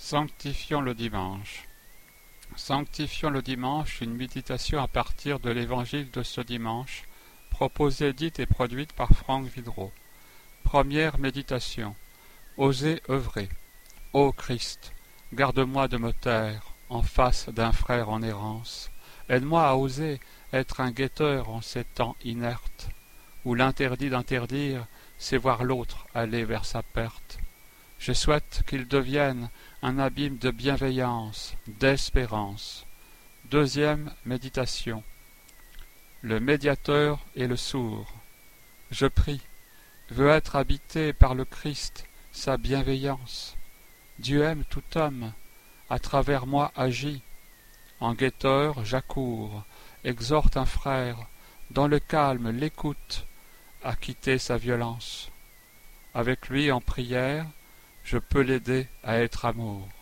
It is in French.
Sanctifions le dimanche. Sanctifions le dimanche, une méditation à partir de l'évangile de ce dimanche, proposée, dite et produite par Franck Vidreau. Première méditation. Oser œuvrer. Ô Christ, garde-moi de me taire en face d'un frère en errance. Aide-moi à oser être un guetteur en ces temps inertes, où l'interdit d'interdire, c'est voir l'autre aller vers sa perte. Je souhaite qu'il devienne un abîme de bienveillance, d'espérance. Deuxième méditation. Le médiateur et le sourd. Je prie, veux être habité par le Christ, sa bienveillance. Dieu aime tout homme, à travers moi agit. En guetteur, j'accours, exhorte un frère, dans le calme l'écoute, à quitter sa violence. Avec lui en prière, je peux l'aider à être amour.